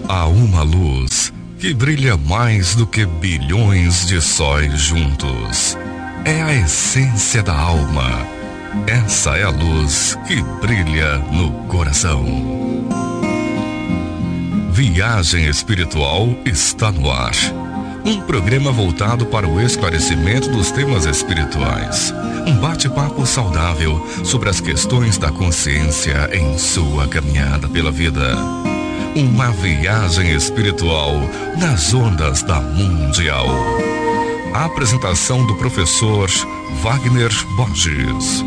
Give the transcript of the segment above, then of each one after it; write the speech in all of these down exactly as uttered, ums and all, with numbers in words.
Há uma luz que brilha mais do que bilhões de sóis juntos. É a essência da alma. Essa é a luz que brilha no coração. Viagem Espiritual está no ar. Um programa voltado para o esclarecimento dos temas espirituais. Um bate-papo saudável sobre as questões da consciência em sua caminhada pela vida. Uma viagem espiritual nas ondas da Mundial. A apresentação do professor Wagner Borges.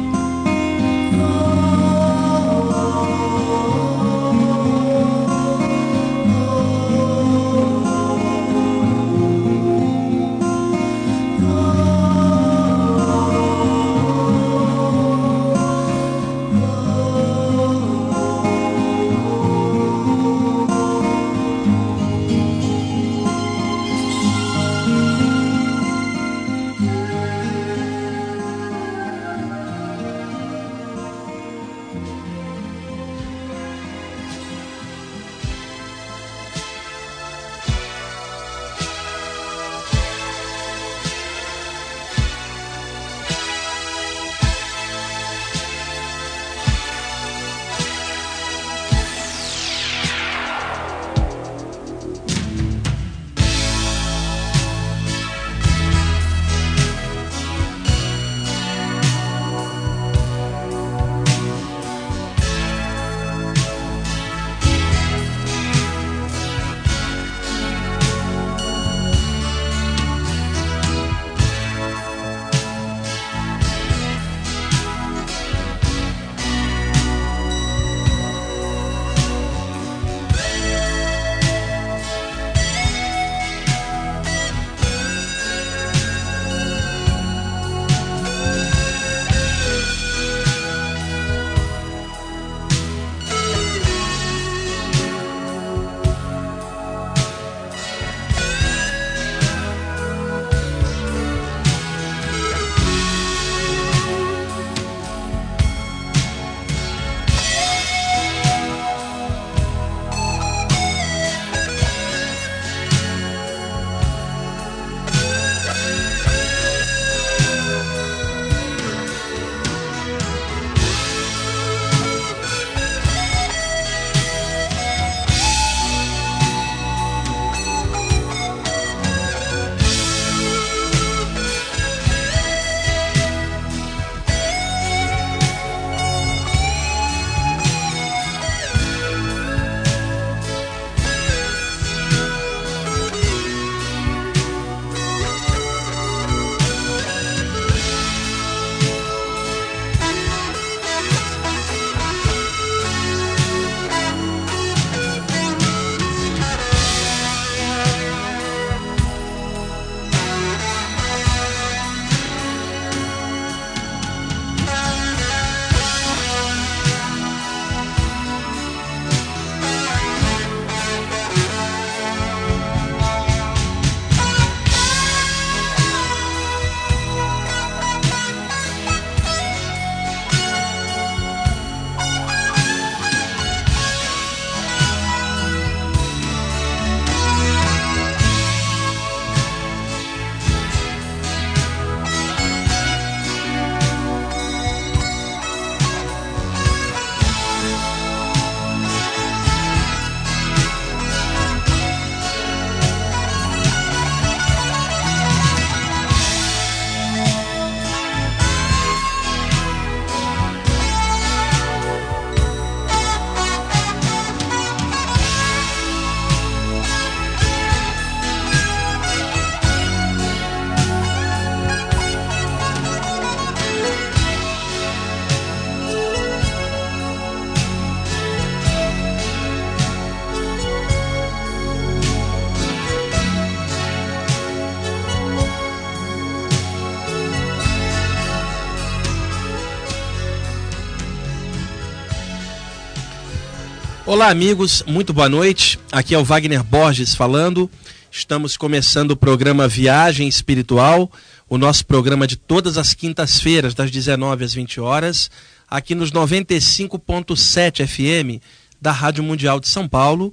Olá amigos, muito boa noite, aqui é o Wagner Borges falando, estamos começando o programa Viagem Espiritual, o nosso programa de todas as quintas-feiras, das dezenove às vinte horas, aqui nos noventa e cinco ponto sete F M da Rádio Mundial de São Paulo,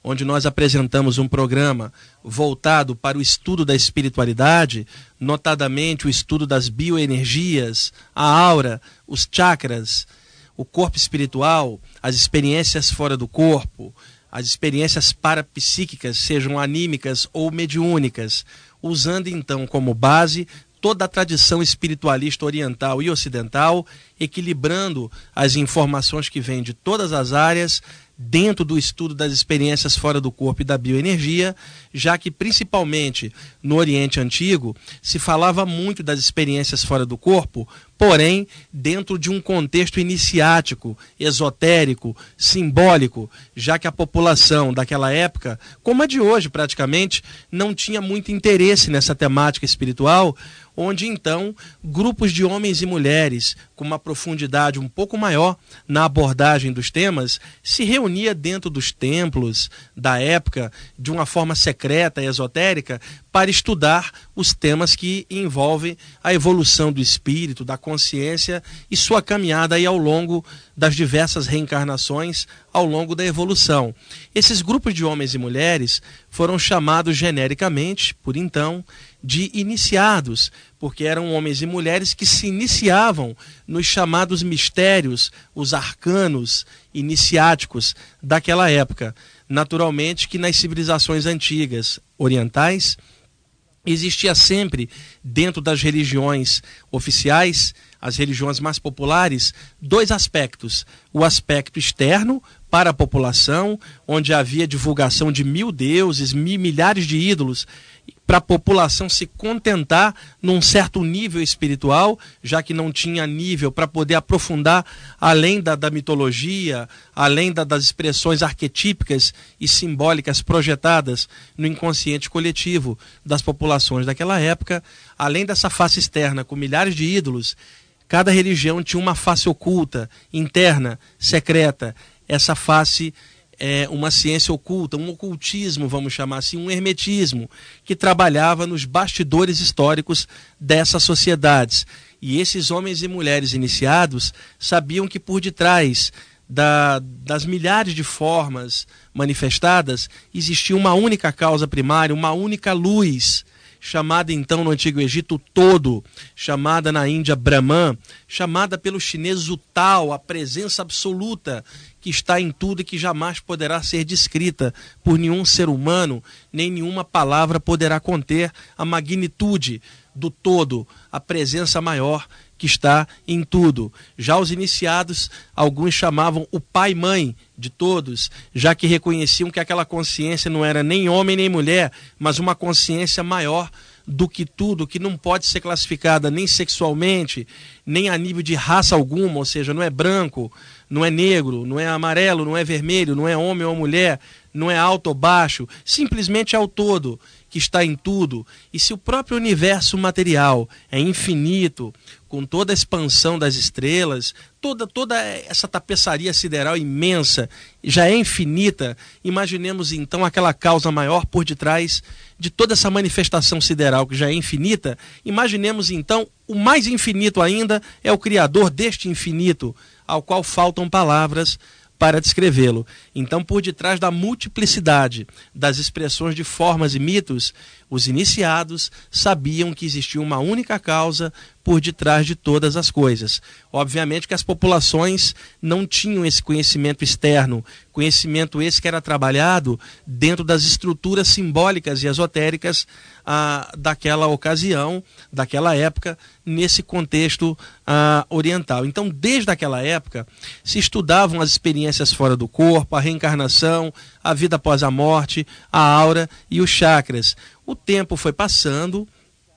onde nós apresentamos um programa voltado para o estudo da espiritualidade, notadamente o estudo das bioenergias, a aura, os chakras, o corpo espiritual, as experiências fora do corpo, as experiências parapsíquicas, sejam anímicas ou mediúnicas, usando então como base toda a tradição espiritualista oriental e ocidental, equilibrando as informações que vêm de todas as áreas dentro do estudo das experiências fora do corpo e da bioenergia, já que principalmente no Oriente Antigo se falava muito das experiências fora do corpo, porém dentro de um contexto iniciático, esotérico, simbólico, já que a população daquela época, como a de hoje praticamente, não tinha muito interesse nessa temática espiritual, onde então grupos de homens e mulheres com uma profundidade um pouco maior na abordagem dos temas se reunia dentro dos templos da época de uma forma secreta e esotérica para estudar os temas que envolvem a evolução do espírito, da consciência e sua caminhada aí ao longo das diversas reencarnações ao longo da evolução. Esses grupos de homens e mulheres foram chamados genericamente, por então, de iniciados, porque eram homens e mulheres que se iniciavam nos chamados mistérios, os arcanos iniciáticos daquela época. Naturalmente que nas civilizações antigas orientais existia sempre, dentro das religiões oficiais, as religiões mais populares, dois aspectos. O aspecto externo, para a população, onde havia divulgação de mil deuses, mil, milhares de ídolos, para a população se contentar num certo nível espiritual, já que não tinha nível para poder aprofundar além da, da mitologia, além da, das expressões arquetípicas e simbólicas projetadas no inconsciente coletivo das populações daquela época. Além dessa face externa com milhares de ídolos, cada religião tinha uma face oculta, interna, secreta. Essa face é uma ciência oculta, um ocultismo, vamos chamar assim, um hermetismo, que trabalhava nos bastidores históricos dessas sociedades. E esses homens e mulheres iniciados sabiam que por detrás da, das milhares de formas manifestadas existia uma única causa primária, uma única luz, chamada então no Antigo Egito Todo, chamada na Índia Brahman, chamada pelos chineses o Tao, a presença absoluta que está em tudo e que jamais poderá ser descrita por nenhum ser humano, nem nenhuma palavra poderá conter a magnitude do todo, a presença maior que está em tudo. Já os iniciados, alguns chamavam o pai e mãe de todos, já que reconheciam que aquela consciência não era nem homem nem mulher, mas uma consciência maior do que tudo, que não pode ser classificada nem sexualmente, nem a nível de raça alguma, ou seja, não é branco, não é negro, não é amarelo, não é vermelho, não é homem ou mulher, não é alto ou baixo, simplesmente é o todo que está em tudo. E se o próprio universo material é infinito, com toda a expansão das estrelas, toda, toda essa tapeçaria sideral imensa já é infinita, imaginemos então aquela causa maior por detrás de toda essa manifestação sideral que já é infinita. Imaginemos então o mais infinito ainda é o Criador deste infinito, ao qual faltam palavras para descrevê-lo. Então, por detrás da multiplicidade das expressões de formas e mitos, os iniciados sabiam que existia uma única causa por detrás de todas as coisas. Obviamente que as populações não tinham esse conhecimento externo, conhecimento esse que era trabalhado dentro das estruturas simbólicas e esotéricas ah, daquela ocasião, daquela época, nesse contexto ah, oriental. Então, desde aquela época, se estudavam as experiências fora do corpo, a reencarnação, a vida após a morte, a aura e os chakras. O tempo foi passando,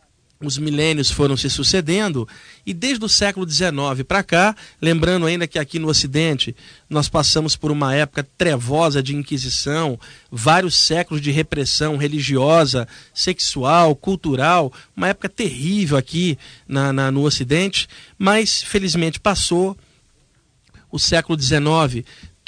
os milênios foram se sucedendo, e desde o século dezenove para cá, lembrando ainda que aqui no Ocidente nós passamos por uma época trevosa de Inquisição, vários séculos de repressão religiosa, sexual, cultural, uma época terrível aqui na, na, no Ocidente, mas felizmente passou. O século dezenove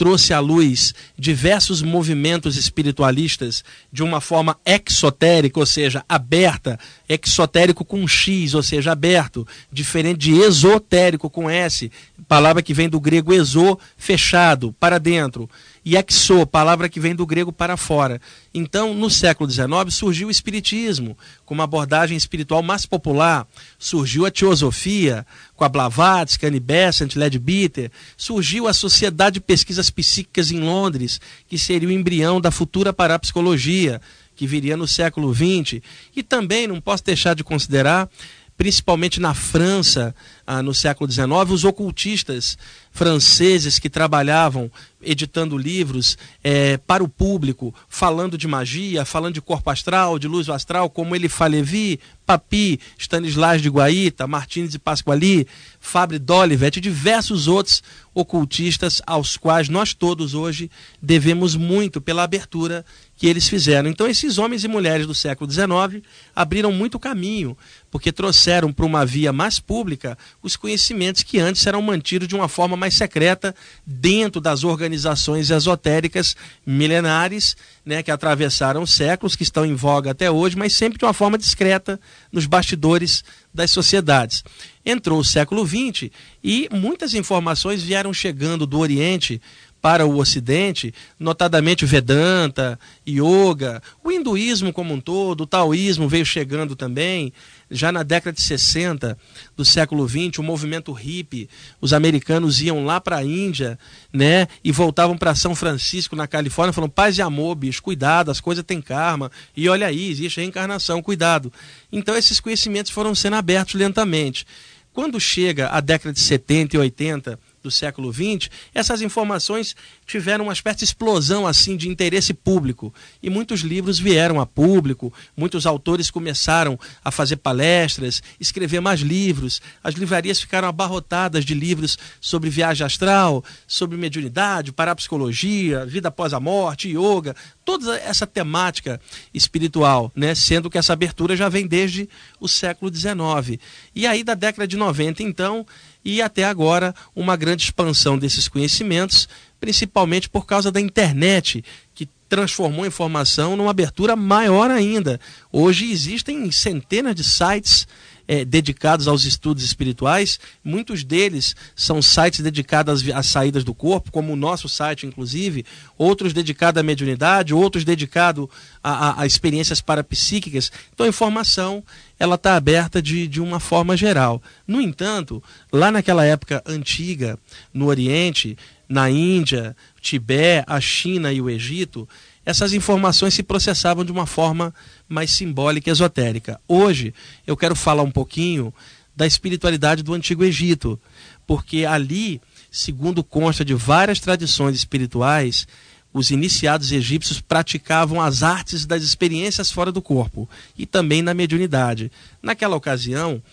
trouxe à luz diversos movimentos espiritualistas de uma forma exotérica, ou seja, aberta, exotérico com X, ou seja, aberto, diferente de esotérico com S, palavra que vem do grego exo, fechado, para dentro, e exo, palavra que vem do grego para fora. Então, no século dezenove, surgiu o espiritismo, com uma abordagem espiritual mais popular, surgiu a teosofia, com a Blavatsky, Annie Besant, Leadbeater, surgiu a Sociedade de Pesquisas Psíquicas em Londres, que seria o embrião da futura parapsicologia, que viria no século vinte, e também não posso deixar de considerar, principalmente na França, ah, no século dezenove, os ocultistas franceses que trabalhavam editando livros eh, para o público, falando de magia, falando de corpo astral, de luz astral, como Eliphas-Lévy, Papy, Stanislas de Guaita, Martins de Pasquali, Fabre d'Olivet e diversos outros ocultistas aos quais nós todos hoje devemos muito pela abertura que eles fizeram. Então esses homens e mulheres do século dezenove abriram muito caminho, porque trouxeram para uma via mais pública os conhecimentos que antes eram mantidos de uma forma mais secreta dentro das organizações esotéricas milenares, né, que atravessaram séculos, que estão em voga até hoje, mas sempre de uma forma discreta nos bastidores das sociedades. Entrou o século vinte e muitas informações vieram chegando do Oriente para o Ocidente, notadamente o Vedanta, Yoga, o hinduísmo como um todo, o taoísmo veio chegando também. Já na década de sessenta do século vinte, o movimento hippie, os americanos iam lá para a Índia, né, e voltavam para São Francisco, na Califórnia, falando: paz e amor, bicho, cuidado, as coisas têm karma, e olha aí, existe reencarnação, cuidado. Então esses conhecimentos foram sendo abertos lentamente. Quando chega a década de setenta e oitenta do século vinte, essas informações tiveram uma espécie de explosão assim de interesse público e muitos livros vieram a público, muitos autores começaram a fazer palestras, escrever mais livros, as livrarias ficaram abarrotadas de livros sobre viagem astral, sobre mediunidade, parapsicologia, vida após a morte, yoga, toda essa temática espiritual, né? Sendo que essa abertura já vem desde o século dezenove. E aí da década de noventa, então, e até agora uma grande expansão desses conhecimentos, principalmente por causa da internet, que transformou a informação numa abertura maior ainda. Hoje existem centenas de sites é, dedicados aos estudos espirituais, muitos deles são sites dedicados às, às saídas do corpo, como o nosso site, inclusive, outros dedicados à mediunidade, outros dedicados a, a, a experiências parapsíquicas. Então a informação ela está aberta de, de uma forma geral. No entanto, lá naquela época antiga, no Oriente, na Índia, Tibete, a China e o Egito, essas informações se processavam de uma forma mais simbólica e esotérica. Hoje, eu quero falar um pouquinho da espiritualidade do Antigo Egito, porque ali, segundo consta de várias tradições espirituais, os iniciados egípcios praticavam as artes das experiências fora do corpo e também na mediunidade. Naquela ocasião,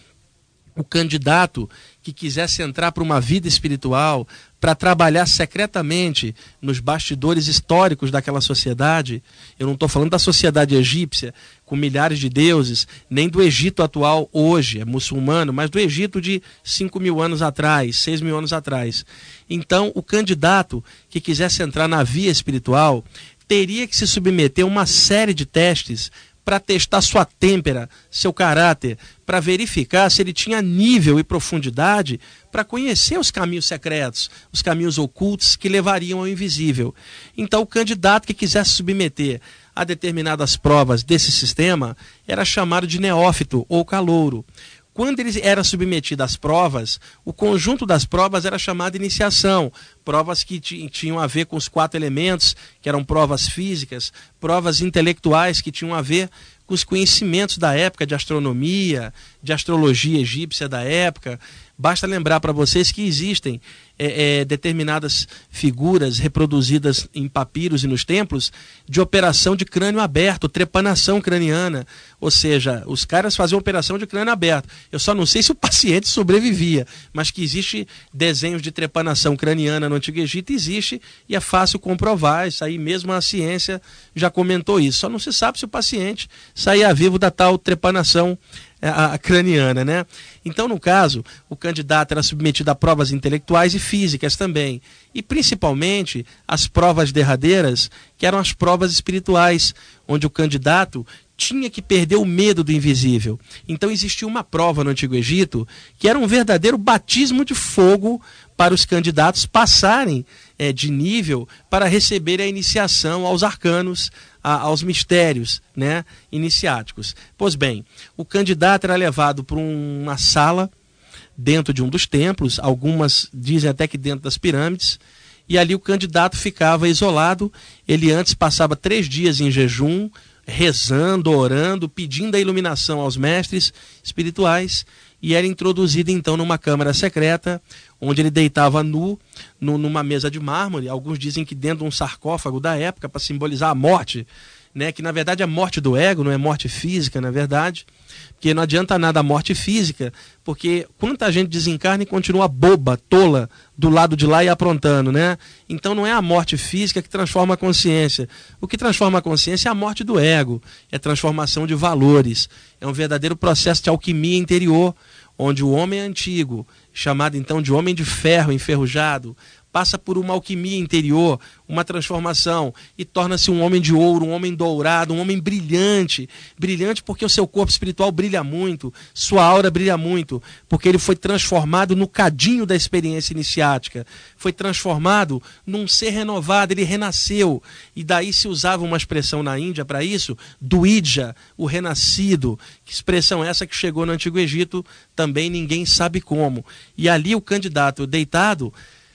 o candidato que quisesse entrar para uma vida espiritual, para trabalhar secretamente nos bastidores históricos daquela sociedade, eu não estou falando da sociedade egípcia, com milhares de deuses, nem do Egito atual hoje, é muçulmano, mas do Egito de cinco mil anos atrás, seis mil anos atrás. Então, o candidato que quisesse entrar na via espiritual teria que se submeter a uma série de testes para testar sua têmpera, seu caráter, para verificar se ele tinha nível e profundidade para conhecer os caminhos secretos, os caminhos ocultos que levariam ao invisível. Então, o candidato que quisesse submeter a determinadas provas desse sistema era chamado de neófito ou calouro. Quando ele era submetido às provas, o conjunto das provas era chamado de iniciação, provas que tinham a ver com os quatro elementos, que eram provas físicas, provas intelectuais que tinham a ver com os conhecimentos da época de astronomia, de astrologia egípcia da época. Basta lembrar para vocês que existem é, é, determinadas figuras reproduzidas em papiros e nos templos de operação de crânio aberto, trepanação craniana. Ou seja, os caras faziam operação de crânio aberto. Eu só não sei se o paciente sobrevivia, mas que existe desenhos de trepanação craniana no Antigo Egito existe e é fácil comprovar. Isso aí mesmo a ciência já comentou isso. Só não se sabe se o paciente saía vivo da tal trepanação a, a craniana, né? Então, no caso, o candidato era submetido a provas intelectuais e físicas também. E principalmente as provas derradeiras, que eram as provas espirituais, onde o candidato tinha que perder o medo do invisível. Então existia uma prova no Antigo Egito que era um verdadeiro batismo de fogo para os candidatos passarem é, de nível para receber a iniciação aos arcanos, a, aos mistérios, né, iniciáticos. Pois bem, o candidato era levado para uma sala dentro de um dos templos, algumas dizem até que dentro das pirâmides, e ali o candidato ficava isolado. Ele antes passava três dias em jejum, rezando, orando, pedindo a iluminação aos mestres espirituais, e era introduzido então numa câmara secreta, onde ele deitava nu, no, numa mesa de mármore. Alguns dizem que dentro de um sarcófago da época, para simbolizar a morte, né? Que na verdade é a morte do ego, não é morte física, na verdade, porque não adianta nada a morte física, porque quanta gente desencarna e continua boba, tola, do lado de lá e aprontando, né? Então não é a morte física que transforma a consciência. O que transforma a consciência é a morte do ego, é a transformação de valores, é um verdadeiro processo de alquimia interior, onde o homem antigo, chamado então de homem de ferro enferrujado, passa por uma alquimia interior, uma transformação, e torna-se um homem de ouro, um homem dourado, um homem brilhante. Brilhante porque o seu corpo espiritual brilha muito, sua aura brilha muito, porque ele foi transformado no cadinho da experiência iniciática, foi transformado num ser renovado, ele renasceu. E daí se usava uma expressão na Índia para isso, Duidja, o renascido. Que expressão essa que chegou no Antigo Egito, também ninguém sabe como. E ali o candidato deitado,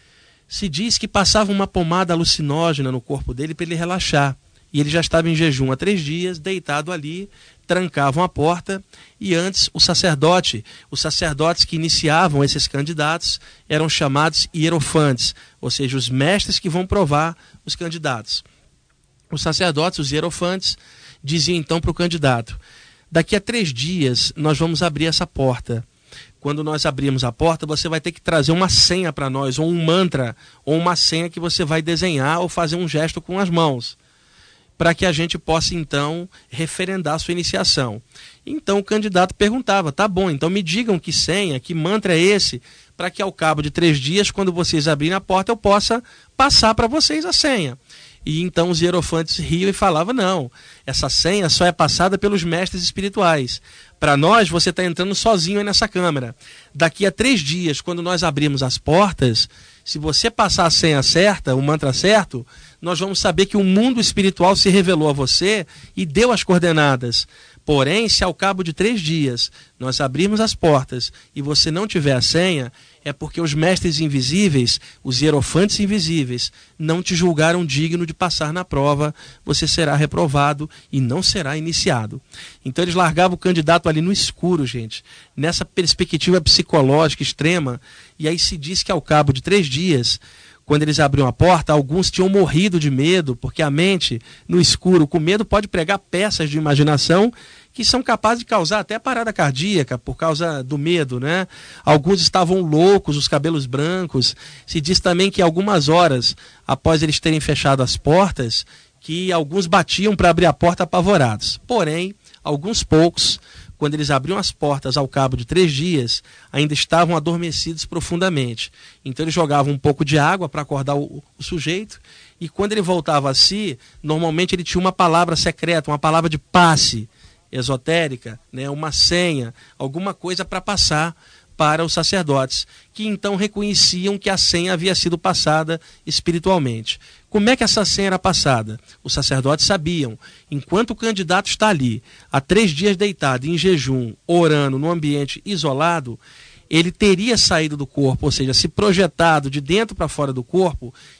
se diz que passava uma pomada alucinógena no corpo dele para ele relaxar. E ele já estava em jejum há três dias, deitado ali, trancavam a porta, e antes o sacerdote, os sacerdotes que iniciavam esses candidatos eram chamados hierofantes, ou seja, os mestres que vão provar os candidatos. Os sacerdotes, os hierofantes, diziam então para o candidato: daqui a três dias nós vamos abrir essa porta. Quando nós abrirmos a porta, você vai ter que trazer uma senha para nós, ou um mantra, ou uma senha que você vai desenhar ou fazer um gesto com as mãos, para que a gente possa, então, referendar a sua iniciação. Então o candidato perguntava: tá bom, então me digam que senha, que mantra é esse, para que ao cabo de três dias, quando vocês abrirem a porta, eu possa passar para vocês a senha. E então os hierofantes riam e falavam: não, essa senha só é passada pelos mestres espirituais. Para nós, você está entrando sozinho aí nessa câmara. Daqui a três dias, quando nós abrirmos as portas, se você passar a senha certa, o mantra certo, nós vamos saber que o mundo espiritual se revelou a você e deu as coordenadas. Porém, se ao cabo de três dias nós abrirmos as portas e você não tiver a senha, é porque os mestres invisíveis, os hierofantes invisíveis, não te julgaram digno de passar na prova, você será reprovado e não será iniciado. Então eles largavam o candidato ali no escuro, gente, nessa perspectiva psicológica extrema, e aí se diz que ao cabo de três dias, quando eles abriam a porta, alguns tinham morrido de medo, porque a mente, no escuro, com medo, pode pregar peças de imaginação que são capazes de causar até parada cardíaca por causa do medo, né? Alguns estavam loucos, os cabelos brancos. Se diz também que algumas horas após eles terem fechado as portas, que alguns batiam para abrir a porta apavorados. Porém, alguns poucos, quando eles abriam as portas ao cabo de três dias, ainda estavam adormecidos profundamente. Então eles jogavam um pouco de água para acordar o, o sujeito, e quando ele voltava a si, normalmente ele tinha uma palavra secreta, uma palavra de passe esotérica, né, uma senha, alguma coisa para passar para os sacerdotes, que então reconheciam que a senha havia sido passada espiritualmente. Como é que essa senha era passada? Os sacerdotes sabiam, enquanto o candidato está ali, há três dias deitado, em jejum, orando, num ambiente isolado, ele teria saído do corpo, ou seja, se projetado de dentro para fora do corpo,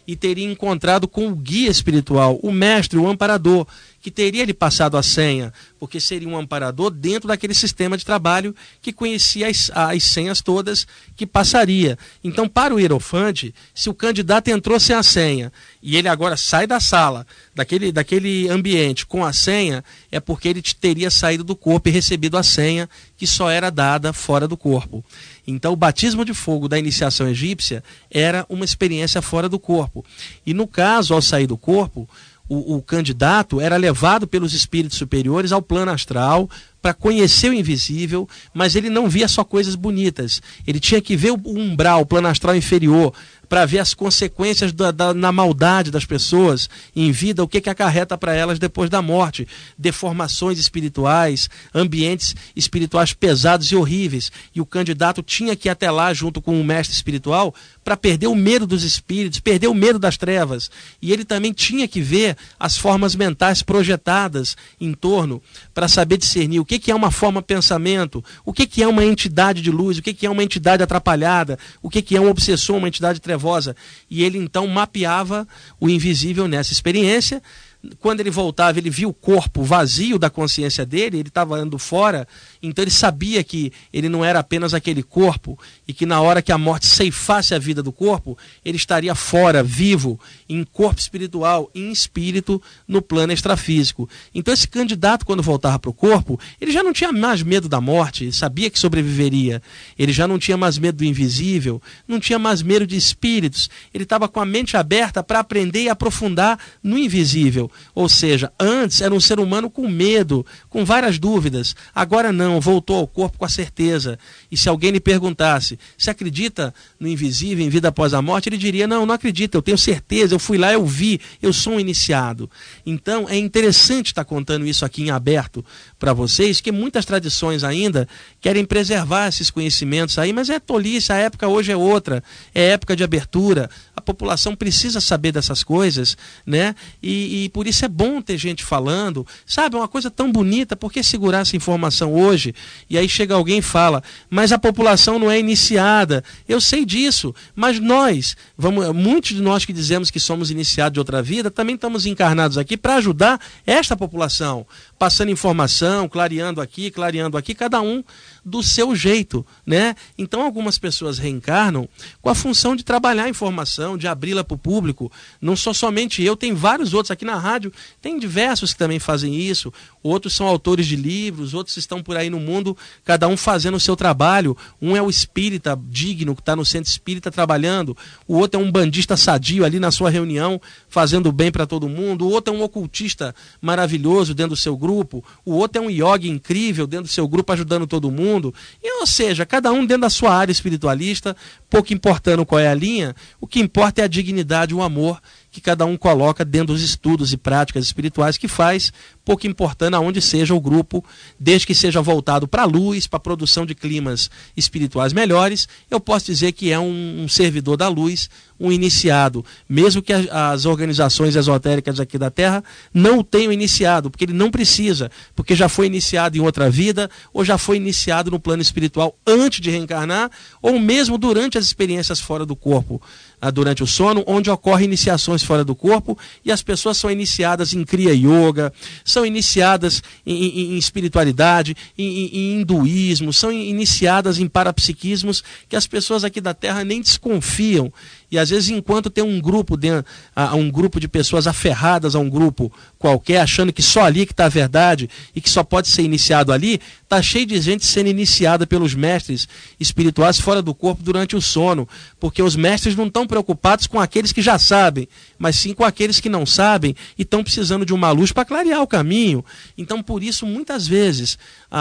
e teria encontrado com o guia espiritual, o mestre, o amparador, que teria lhe passado a senha, porque seria um amparador dentro daquele sistema de trabalho que conhecia as, as senhas todas que passaria. Então, para o hierofante, se o candidato entrou sem a senha e ele agora sai da sala, daquele, daquele ambiente com a senha, é porque ele teria saído do corpo e recebido a senha que só era dada fora do corpo. Então, o batismo de fogo da iniciação egípcia era uma experiência fora do corpo. E no caso, ao sair do corpo, O, o candidato era levado pelos espíritos superiores ao plano astral para conhecer o invisível, mas ele não via só coisas bonitas. Ele tinha que ver o umbral, o plano astral inferior, para ver as consequências da, da, na maldade das pessoas em vida, o que, que acarreta para elas depois da morte. Deformações espirituais, ambientes espirituais pesados e horríveis. E o candidato tinha que ir até lá junto com o mestre espiritual para perder o medo dos espíritos, perder o medo das trevas. E ele também tinha que ver as formas mentais projetadas em torno para saber discernir o que, que é uma forma pensamento, o que, que é uma entidade de luz, o que, que é uma entidade atrapalhada, o que, que é um obsessor, uma entidade trevosa. E ele então mapeava o invisível nessa experiência. Quando ele voltava, ele viu o corpo vazio da consciência dele, ele estava andando fora, então ele sabia que ele não era apenas aquele corpo e que na hora que a morte ceifasse a vida do corpo, ele estaria fora, vivo, em corpo espiritual, em espírito, no plano extrafísico. Então esse candidato, quando voltava para o corpo, ele já não tinha mais medo da morte, sabia que sobreviveria, ele já não tinha mais medo do invisível, não tinha mais medo de espíritos, ele estava com a mente aberta para aprender e aprofundar no invisível. Ou seja, antes era um ser humano com medo, com várias dúvidas. Agora não, voltou ao corpo com a certeza. E se alguém lhe perguntasse, se acredita no invisível, em vida após a morte, ele diria, não, não acredito, eu tenho certeza, eu fui lá, eu vi, eu sou um iniciado. Então é interessante estar contando isso aqui em aberto para vocês, que muitas tradições ainda querem preservar esses conhecimentos aí, mas é tolice, a época hoje é outra, é época de abertura, a população precisa saber dessas coisas, né? E, e por isso é bom ter gente falando, sabe, é uma coisa tão bonita, por que segurar essa informação hoje? E aí chega alguém e fala, mas a população não é iniciada, eu sei disso, mas nós, vamos, muitos de nós que dizemos que somos iniciados de outra vida, também estamos encarnados aqui para ajudar esta população, passando informação, clareando aqui, clareando aqui, cada um do seu jeito, né? Então algumas pessoas reencarnam com a função de trabalhar a informação, de abri-la para o público. Não sou somente eu, tem vários outros aqui na rádio, tem diversos que também fazem isso, outros são autores de livros, outros estão por aí no mundo, cada um fazendo o seu trabalho. Um é o espírita digno, que está no centro espírita trabalhando, o outro é um bandista sadio ali na sua reunião, fazendo bem para todo mundo, o outro é um ocultista maravilhoso dentro do seu grupo, o outro é um yogi incrível dentro do seu grupo ajudando todo mundo. E, ou seja, cada um dentro da sua área espiritualista, pouco importando qual é a linha, o que importa é a dignidade, o amor que cada um coloca dentro dos estudos e práticas espirituais que faz, pouco importando aonde seja o grupo, desde que seja voltado para a luz, para a produção de climas espirituais melhores, eu posso dizer que é um, um servidor da luz, um iniciado, mesmo que a, as organizações esotéricas aqui da Terra não o tenham iniciado, porque ele não precisa, porque já foi iniciado em outra vida, ou já foi iniciado no plano espiritual antes de reencarnar, ou mesmo durante as experiências fora do corpo, durante o sono, onde ocorrem iniciações fora do corpo, e as pessoas são iniciadas em Kriya Yoga, são iniciadas em, em, em espiritualidade, em, em, em hinduísmo, são iniciadas em parapsiquismos que as pessoas aqui da Terra nem desconfiam. E às vezes, enquanto tem um grupo, dentro, um grupo de pessoas aferradas a um grupo qualquer, achando que só ali que está a verdade e que só pode ser iniciado ali, está cheio de gente sendo iniciada pelos mestres espirituais fora do corpo durante o sono, porque os mestres não estão preocupados com aqueles que já sabem, mas sim com aqueles que não sabem e estão precisando de uma luz para clarear o caminho. Então, por isso, muitas vezes,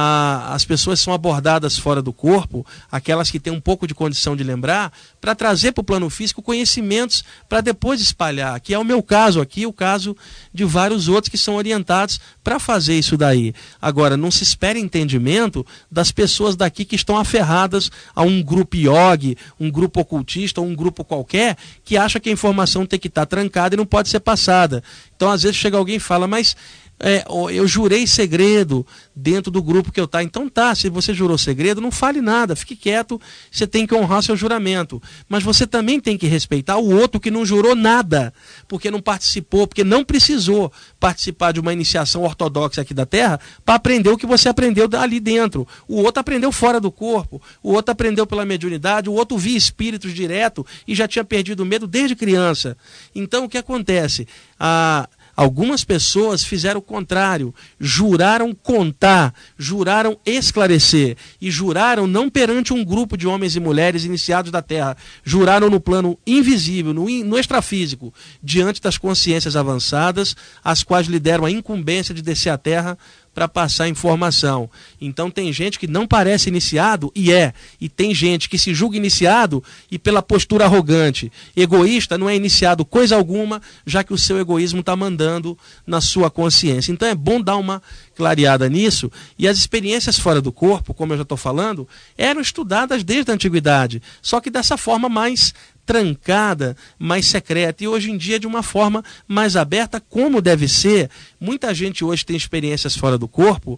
a, as pessoas são abordadas fora do corpo, aquelas que têm um pouco de condição de lembrar, para trazer para o plano físico conhecimentos para depois espalhar, que é o meu caso aqui, o caso de vários outros que são orientados para fazer isso daí. Agora, não se espera entendimento das pessoas daqui que estão aferradas a um grupo yogi, um grupo ocultista ou um grupo qualquer, que acha que a informação tem que estar trancada e não pode ser passada. Então, às vezes, chega alguém e fala, mas É, eu jurei segredo dentro do grupo que eu tá. Então tá, se você jurou segredo, não fale nada, fique quieto, você tem que honrar seu juramento. Mas você também tem que respeitar o outro que não jurou nada, porque não participou, porque não precisou participar de uma iniciação ortodoxa aqui da Terra para aprender o que você aprendeu ali dentro. O outro aprendeu fora do corpo, o outro aprendeu pela mediunidade, o outro via espíritos direto e já tinha perdido o medo desde criança. Então o que acontece? A... Algumas pessoas fizeram o contrário, juraram contar, juraram esclarecer e juraram não perante um grupo de homens e mulheres iniciados da Terra, juraram no plano invisível, no, no extrafísico, diante das consciências avançadas, as quais lhe deram a incumbência de descer à Terra para passar informação. Então tem gente que não parece iniciado e é, e tem gente que se julga iniciado e pela postura arrogante, egoísta, não é iniciado coisa alguma, já que o seu egoísmo está mandando na sua consciência. Então é bom dar uma clareada nisso, e as experiências fora do corpo, como eu já estou falando, eram estudadas desde a antiguidade, só que dessa forma mais trancada, mais secreta, e hoje em dia de uma forma mais aberta, como deve ser. Muita gente hoje tem experiências fora do corpo,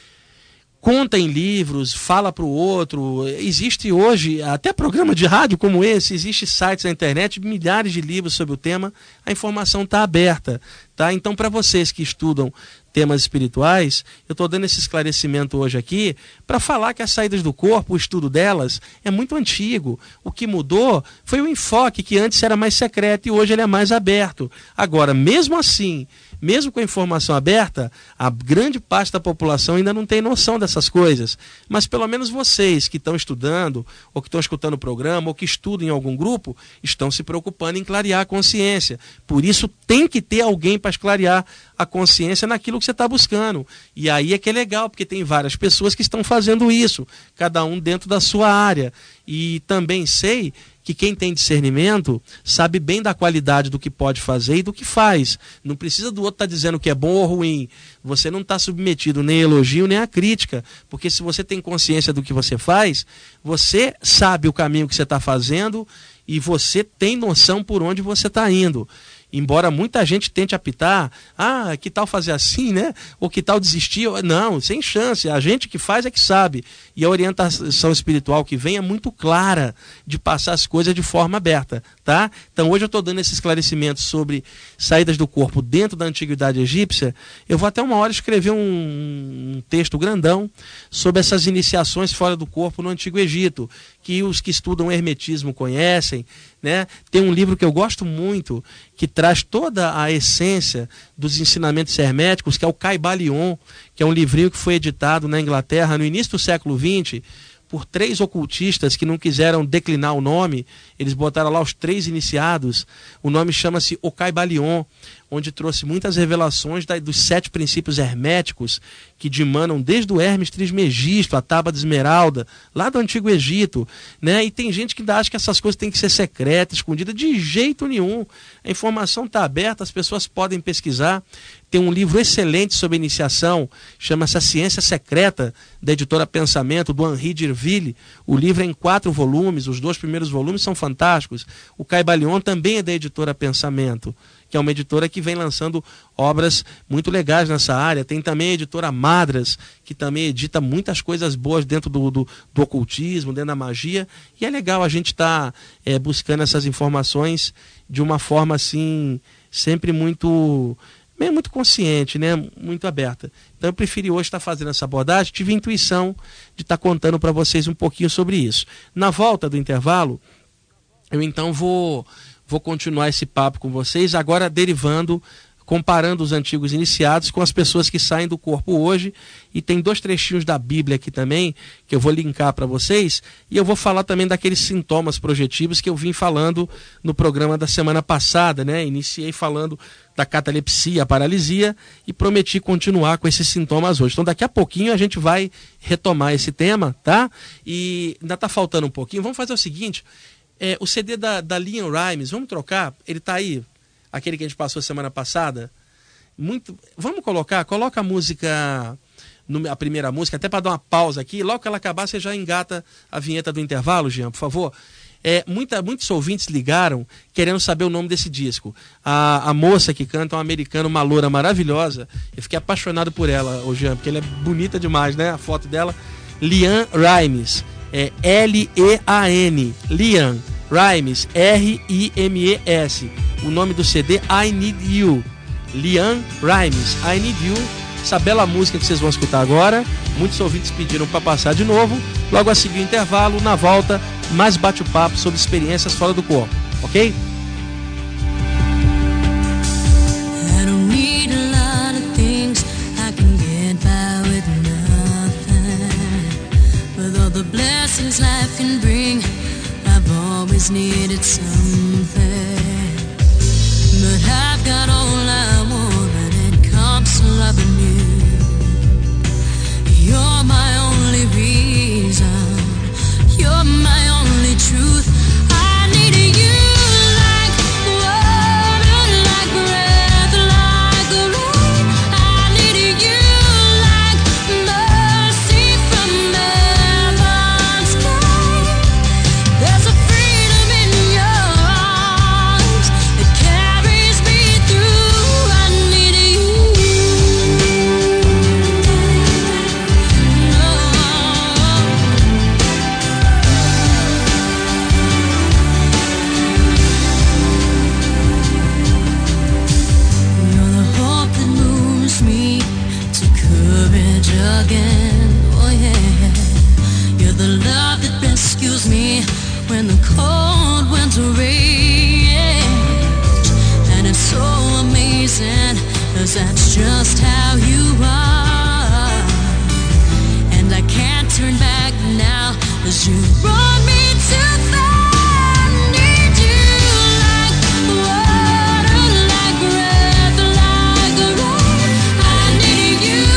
conta em livros, fala para o outro. Existe hoje até programa de rádio como esse, existe sites na internet, milhares de livros sobre o tema, a informação está aberta, tá? Então, para vocês que estudam temas espirituais, eu estou dando esse esclarecimento hoje aqui para falar que as saídas do corpo, o estudo delas, é muito antigo. O que mudou foi o enfoque, que antes era mais secreto e hoje ele é mais aberto. Agora, mesmo assim, mesmo com a informação aberta, a grande parte da população ainda não tem noção dessas coisas. Mas pelo menos vocês que estão estudando, ou que estão escutando o programa, ou que estudam em algum grupo, estão se preocupando em clarear a consciência. Por isso tem que ter alguém para esclarear a consciência naquilo que você está buscando. E aí é que é legal, porque tem várias pessoas que estão fazendo isso, cada um dentro da sua área. E também sei que quem tem discernimento sabe bem da qualidade do que pode fazer e do que faz. Não precisa do outro estar dizendo que é bom ou ruim. Você não está submetido nem a elogio nem a crítica, porque se você tem consciência do que você faz, você sabe o caminho que você está fazendo e você tem noção por onde você está indo. Embora muita gente tente apitar, ah, que tal fazer assim, né? Ou que tal desistir? Não, sem chance. A gente que faz é que sabe. E a orientação espiritual que vem é muito clara de passar as coisas de forma aberta, tá? Então hoje eu estou dando esse esclarecimento sobre saídas do corpo dentro da antiguidade egípcia. Eu vou até uma hora escrever um, um texto grandão sobre essas iniciações fora do corpo no Antigo Egito, que os que estudam hermetismo conhecem, né? Tem um livro que eu gosto muito, que traz toda a essência dos ensinamentos herméticos, que é o Caibalion, que é um livrinho que foi editado na Inglaterra no início do século vinte, por três ocultistas que não quiseram declinar o nome. Eles botaram lá os três iniciados. O nome chama-se O Caibalion, onde trouxe muitas revelações da, dos sete princípios herméticos que dimanam desde o Hermes Trismegisto, a Tábua de Esmeralda, lá do Antigo Egito, né? E tem gente que ainda acha que essas coisas têm que ser secretas, escondidas. De jeito nenhum. A informação está aberta, as pessoas podem pesquisar. Tem um livro excelente sobre iniciação, chama-se A Ciência Secreta, da editora Pensamento, do Henri d'Irville. O livro é em quatro volumes, os dois primeiros volumes são fantásticos. O Caibalion também é da editora Pensamento, que é uma editora que vem lançando obras muito legais nessa área. Tem também a editora Madras, que também edita muitas coisas boas dentro do, do, do ocultismo, dentro da magia. E é legal a gente estar tá, é, buscando essas informações de uma forma assim, sempre muito... é muito consciente, né? Muito aberta. Então eu preferi hoje estar fazendo essa abordagem, tive a intuição de estar contando para vocês um pouquinho sobre isso. Na volta do intervalo, eu então vou, vou continuar esse papo com vocês, agora derivando, comparando os antigos iniciados com as pessoas que saem do corpo hoje, e tem dois trechinhos da Bíblia aqui também, que eu vou linkar para vocês, e eu vou falar também daqueles sintomas projetivos que eu vim falando no programa da semana passada, né? Iniciei falando da catalepsia, a paralisia, e prometi continuar com esses sintomas hoje. Então daqui a pouquinho a gente vai retomar esse tema, tá? E ainda está faltando um pouquinho. Vamos fazer o seguinte, é, o C D da, da Leanne Rimes, vamos trocar? Ele está aí, aquele que a gente passou semana passada. Muito, vamos colocar, coloca a música, a primeira música, até para dar uma pausa aqui. Logo que ela acabar, você já engata a vinheta do intervalo, Jean, por favor. É, muita, muitos ouvintes ligaram querendo saber o nome desse disco. A, a moça que canta, uma americana, uma loura maravilhosa. Eu fiquei apaixonado por ela, ô Jean, porque ela é bonita demais, né? A foto dela. Lian Rimes. É L E A N. Lian Rimes. R I M E S. O nome do C D, I Need You. Lian Rimes. I Need You. Essa bela música que vocês vão escutar agora. Muitos ouvintes pediram para passar de novo. Logo a seguir o intervalo, na volta, mais bate-papo sobre experiências fora do corpo, ok? I don't need a lot of things, I can get by with nothing. With all the blessings life can bring, I've always needed something. But I've got all I want, and it comes to loving you. You're my only reason, you're my only truth. I need you like water, like breath, like rain. I need you like mercy from heaven's sky. There's a freedom in your arms that carries me through. I need you. Again, oh yeah, you're the love that rescues me when the cold winter rage, and it's so amazing, 'cause that's just how you are, and I can't turn back now, 'cause you brought me too far. I need you like water, like breath, like rain. I need you.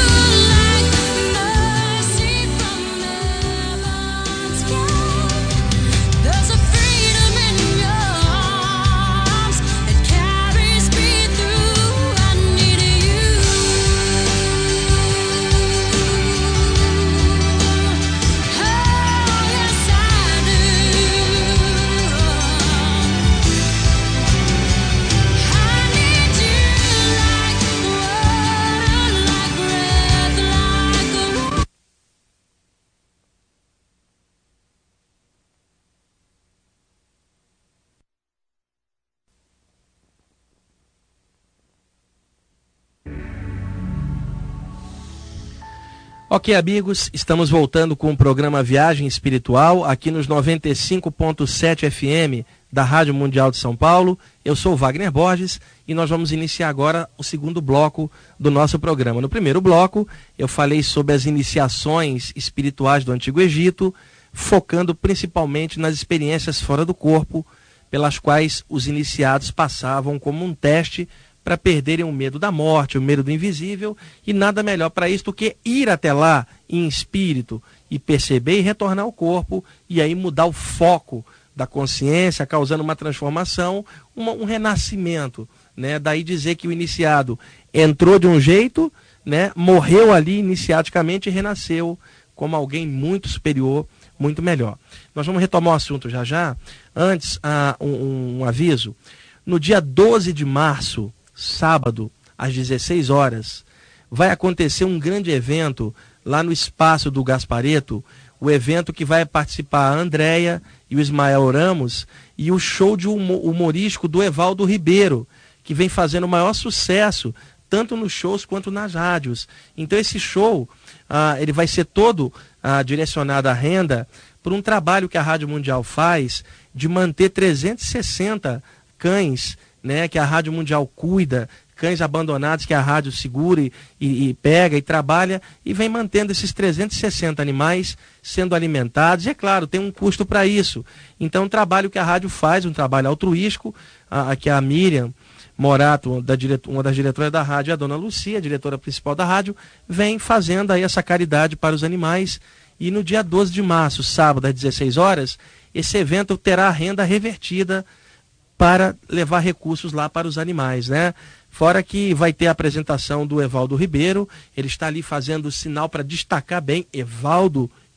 Ok, amigos, estamos voltando com o programa Viagem Espiritual, aqui nos noventa e cinco ponto sete F M da Rádio Mundial de São Paulo. Eu sou o Wagner Borges e nós vamos iniciar agora o segundo bloco do nosso programa. No primeiro bloco, eu falei sobre as iniciações espirituais do Antigo Egito, focando principalmente nas experiências fora do corpo, pelas quais os iniciados passavam como um teste para perderem o medo da morte, o medo do invisível, e nada melhor para isso do que ir até lá em espírito e perceber e retornar ao corpo, e aí mudar o foco da consciência, causando uma transformação, uma, um renascimento, né? Daí dizer que o iniciado entrou de um jeito, né? Morreu ali iniciaticamente e renasceu como alguém muito superior, muito melhor. Nós vamos retomar o assunto já já. Antes, ah, um, um aviso. No dia doze de março, sábado, às dezesseis horas, vai acontecer um grande evento lá no espaço do Gaspareto, o evento que vai participar a Andréia e o Ismael Ramos, e o show de humorístico do Evaldo Ribeiro, que vem fazendo o maior sucesso, tanto nos shows quanto nas rádios. Então esse show, ah, ele vai ser todo ah, direcionado à renda por um trabalho que a Rádio Mundial faz de manter trezentos e sessenta cães, né, que a Rádio Mundial cuida, cães abandonados que a rádio segura e, e, e pega e trabalha, e vem mantendo esses trezentos e sessenta animais sendo alimentados, e é claro, tem um custo para isso. Então um trabalho que a rádio faz, um trabalho altruístico, a, a, que a Miriam Morato, da direto, uma das diretoras da rádio, e a dona Lucia, a diretora principal da rádio, vem fazendo aí essa caridade para os animais, e no dia doze de março, sábado, às dezesseis horas, esse evento terá a renda revertida para levar recursos lá para os animais, né? Fora que vai ter a apresentação do Evaldo Ribeiro, ele está ali fazendo o sinal para destacar bem, Evaldo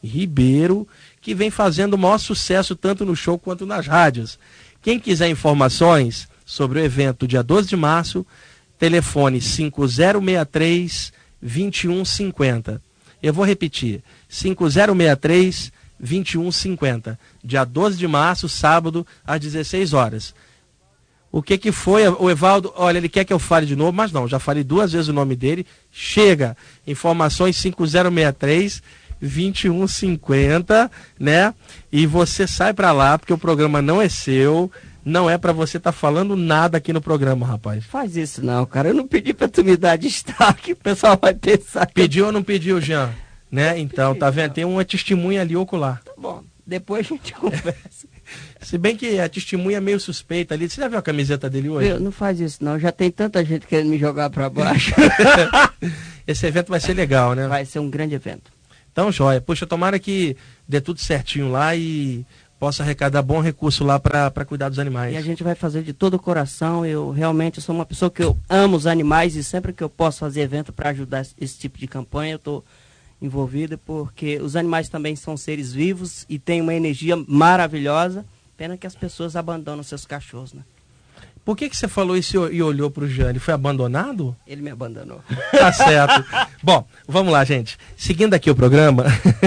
Ribeiro, que vem fazendo o maior sucesso tanto no show quanto nas rádios. Quem quiser informações sobre o evento dia doze de março, telefone cinco zero seis três, dois um cinco zero. Eu vou repetir, cinco zero seis três, dois um cinco zero. Dia doze de março, sábado, às dezesseis horas. O que que foi? O Evaldo, olha, ele quer que eu fale de novo, mas não, já falei duas vezes o nome dele. Chega, informações cinco zero seis três, dois um cinco zero, né? E você sai pra lá, porque o programa não é seu. Não é pra você estar tá falando nada aqui no programa, rapaz. Faz isso não, cara. Eu não pedi pra tu me dar destaque. O pessoal vai pensar que... Pediu ou não pediu, Jean? Né? Então, tá vendo? Tem uma testemunha ali ocular. Tá bom. Depois a gente conversa. Se bem que a testemunha é meio suspeita ali. Você já viu a camiseta dele hoje? Meu, não faz isso não. Já tem tanta gente querendo me jogar pra baixo. Esse evento vai ser legal, né? Vai ser um grande evento. Então, joia. Puxa, tomara que dê tudo certinho lá e... possa arrecadar bom recurso lá para cuidar dos animais. E a gente vai fazer de todo o coração. Eu realmente sou uma pessoa que eu amo os animais e sempre que eu posso fazer evento para ajudar esse tipo de campanha, eu estou envolvido, porque os animais também são seres vivos e têm uma energia maravilhosa. Pena que as pessoas abandonam seus cachorros, né? Por que que você falou isso e olhou para o Jean? Ele foi abandonado? Ele me abandonou. Tá certo. Bom, vamos lá, gente. Seguindo aqui o programa,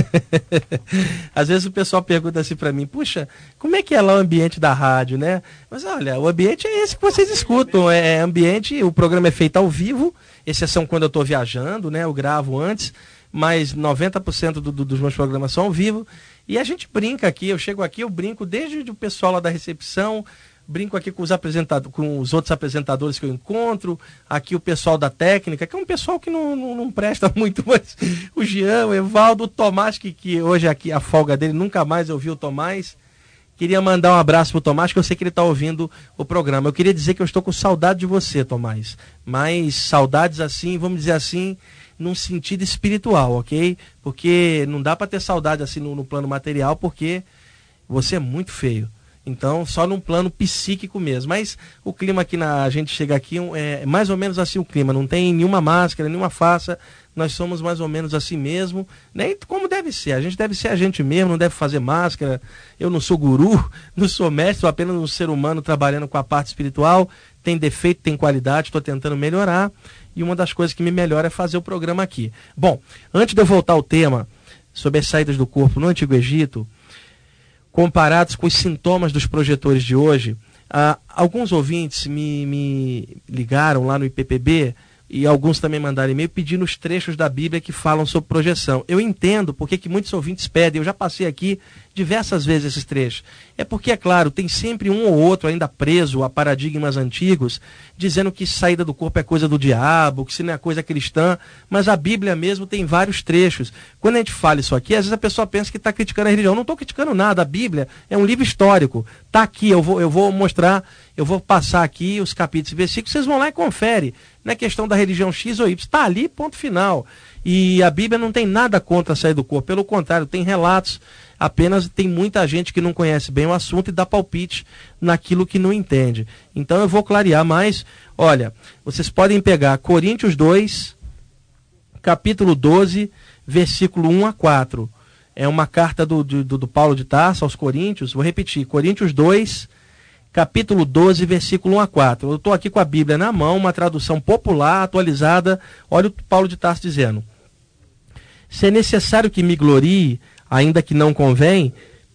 às vezes o pessoal pergunta assim para mim, puxa, como é que é lá o ambiente da rádio, né? Mas olha, o ambiente é esse que vocês escutam, é ambiente, o programa é feito ao vivo, exceção quando eu estou viajando, né? Eu gravo antes, mas noventa por cento do, do, dos meus programas são ao vivo, e a gente brinca aqui, eu chego aqui, eu brinco desde o pessoal lá da recepção, brinco aqui com os, apresentado, com os outros apresentadores que eu encontro, aqui o pessoal da técnica, que é um pessoal que não, não, não presta muito, mas o Jean, o Evaldo, o Tomás, que, que hoje aqui a folga dele, nunca mais eu vi o Tomás. Queria mandar um abraço pro Tomás, que eu sei que ele está ouvindo o programa. Eu queria dizer que eu estou com saudade de você, Tomás, mas saudades assim, vamos dizer assim, num sentido espiritual, ok? Porque não dá para ter saudade assim no, no plano material, porque você é muito feio. Então, só num plano psíquico mesmo. Mas o clima aqui, na, a gente chega aqui, é mais ou menos assim o clima. Não tem nenhuma máscara, nenhuma farsa. Nós somos mais ou menos assim mesmo. Nem como deve ser. A gente deve ser a gente mesmo, não deve fazer máscara. Eu não sou guru, não sou mestre, sou apenas um ser humano trabalhando com a parte espiritual. Tem defeito, tem qualidade, estou tentando melhorar. E uma das coisas que me melhora é fazer o programa aqui. Bom, antes de eu voltar ao tema sobre as saídas do corpo no Antigo Egito, comparados com os sintomas dos projetores de hoje, ah, alguns ouvintes me, me ligaram lá no I P P B e alguns também mandaram e-mail pedindo os trechos da Bíblia que falam sobre projeção. Eu entendo porque que muitos ouvintes pedem, eu já passei aqui diversas vezes esses trechos. É porque, é claro, tem sempre um ou outro ainda preso a paradigmas antigos, dizendo que saída do corpo é coisa do diabo, que isso não é coisa cristã, mas a Bíblia mesmo tem vários trechos. Quando a gente fala isso aqui, às vezes a pessoa pensa que está criticando a religião. Eu não estou criticando nada, a Bíblia é um livro histórico. Está aqui, eu vou, eu vou mostrar, eu vou passar aqui os capítulos e versículos, vocês vão lá e conferem. Não é questão da religião X ou Y, está ali, ponto final. E a Bíblia não tem nada contra a saída do corpo, pelo contrário, tem relatos, apenas tem muita gente que não conhece bem o assunto e dá palpite naquilo que não entende. Então eu vou clarear mais. Olha, vocês podem pegar Coríntios dois, capítulo doze, versículo um a quatro. É uma carta do, do, do Paulo de Tarso aos Coríntios, vou repetir, Coríntios dois, capítulo doze, versículo um a quatro. Eu estou aqui com a Bíblia na mão, uma tradução popular, atualizada. Olha o Paulo de Tarso dizendo: se é necessário que me glorie, ainda que não convém,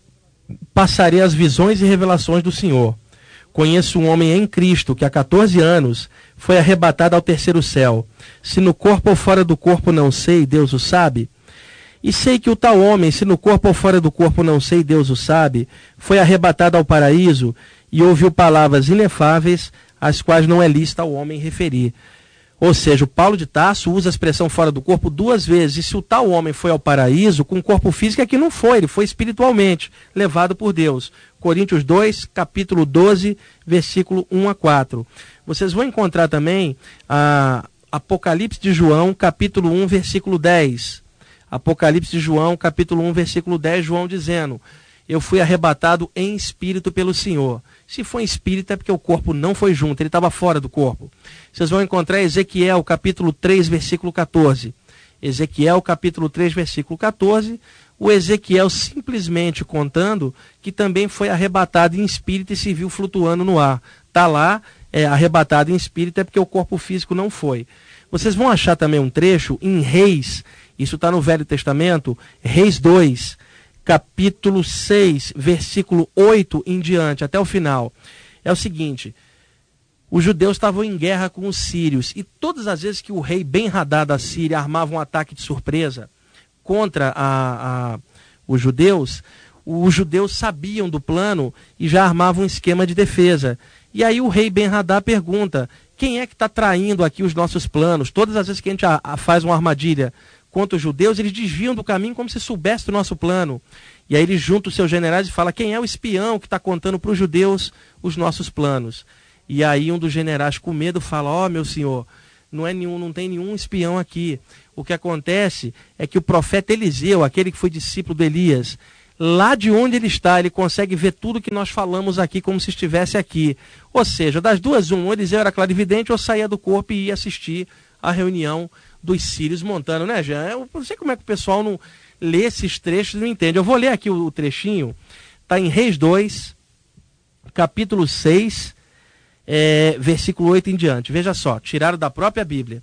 passarei as visões e revelações do Senhor. Conheço um homem em Cristo que há quatorze anos foi arrebatado ao terceiro céu. Se no corpo ou fora do corpo não sei, Deus o sabe. E sei que o tal homem, se no corpo ou fora do corpo não sei, Deus o sabe, foi arrebatado ao paraíso e ouviu palavras inefáveis, as quais não é lícito ao homem referir. Ou seja, o Paulo de Tarso usa a expressão fora do corpo duas vezes. E se o tal homem foi ao paraíso, com o corpo físico é que não foi, ele foi espiritualmente levado por Deus. Coríntios dois, capítulo doze, versículo um a quatro. Vocês vão encontrar também a Apocalipse de João, capítulo um, versículo dez. Apocalipse de João, capítulo um, versículo dez, João dizendo: eu fui arrebatado em espírito pelo Senhor. Se foi em espírito é porque o corpo não foi junto, ele estava fora do corpo. Vocês vão encontrar Ezequiel, capítulo três, versículo quatorze. Ezequiel capítulo três, versículo quatorze, o Ezequiel simplesmente contando que também foi arrebatado em espírito e se viu flutuando no ar. Está lá, é, arrebatado em espírito é porque o corpo físico não foi. Vocês vão achar também um trecho em Reis, isso está no Velho Testamento, Reis dois, capítulo seis, versículo oito em diante, até o final. É o seguinte: os judeus estavam em guerra com os sírios, e todas as vezes que o rei Ben-Hadad da Síria armava um ataque de surpresa contra a, a, os judeus, os judeus sabiam do plano e já armavam um esquema de defesa. E aí o rei Ben-Hadad pergunta: quem é que está traindo aqui os nossos planos? Todas as vezes que a gente a, a faz uma armadilha contra os judeus, eles desviam do caminho como se soubesse do nosso plano. E aí ele junta os seus generais e fala: quem é o espião que está contando para os judeus os nossos planos? E aí um dos generais, com medo, fala: ó, oh, meu senhor, não, é nenhum, não tem nenhum espião aqui. O que acontece é que o profeta Eliseu, aquele que foi discípulo de Elias, lá de onde ele está, ele consegue ver tudo que nós falamos aqui como se estivesse aqui. Ou seja, das duas, um, o Eliseu era clarividente ou saía do corpo e ia assistir a reunião dos sírios montando, né, Jean? Eu não sei como é que o pessoal não lê esses trechos e não entende. Eu vou ler aqui o, o trechinho, está em Reis dois, capítulo seis, É, versículo oito em diante. Veja só, tiraram da própria Bíblia.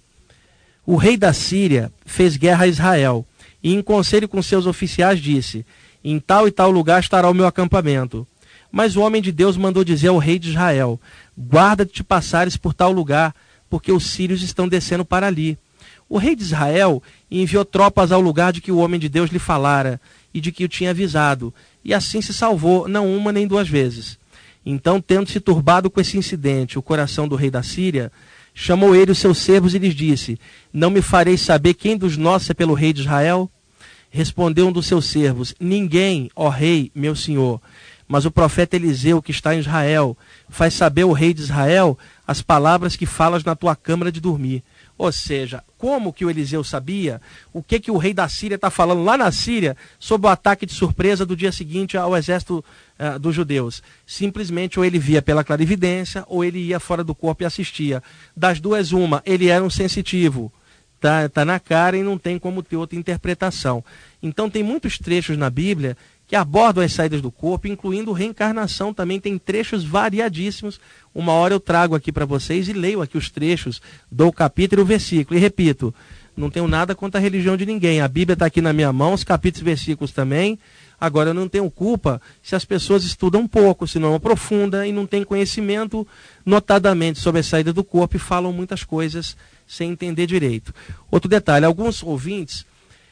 O rei da Síria fez guerra a Israel e em conselho com seus oficiais disse: em tal e tal lugar estará o meu acampamento. Mas o homem de Deus mandou dizer ao rei de Israel: guarda de te passares por tal lugar, porque os sírios estão descendo para ali. O rei de Israel enviou tropas ao lugar de que o homem de Deus lhe falara e de que o tinha avisado, e assim se salvou, não uma nem duas vezes. Então, tendo-se turbado com esse incidente o coração do rei da Síria, chamou ele os seus servos e lhes disse: não me fareis saber quem dos nossos é pelo rei de Israel? Respondeu um dos seus servos: ninguém, ó rei, meu senhor. Mas o profeta Eliseu, que está em Israel, faz saber ao rei de Israel as palavras que falas na tua câmara de dormir. Ou seja, como que o Eliseu sabia o que, que o rei da Síria está falando lá na Síria sobre o ataque de surpresa do dia seguinte ao exército uh, dos judeus? Simplesmente ou ele via pela clarividência ou ele ia fora do corpo e assistia. Das duas, uma, ele era um sensitivo. Tá, tá na cara e não tem como ter outra interpretação. Então tem muitos trechos na Bíblia que abordam as saídas do corpo, incluindo reencarnação também. Tem trechos variadíssimos. Uma hora eu trago aqui para vocês e leio aqui os trechos do capítulo e o versículo. E repito, não tenho nada contra a religião de ninguém. A Bíblia está aqui na minha mão, os capítulos e versículos também. Agora eu não tenho culpa se as pessoas estudam pouco, se não aprofundam e não têm conhecimento notadamente sobre a saída do corpo e falam muitas coisas sem entender direito. Outro detalhe, alguns ouvintes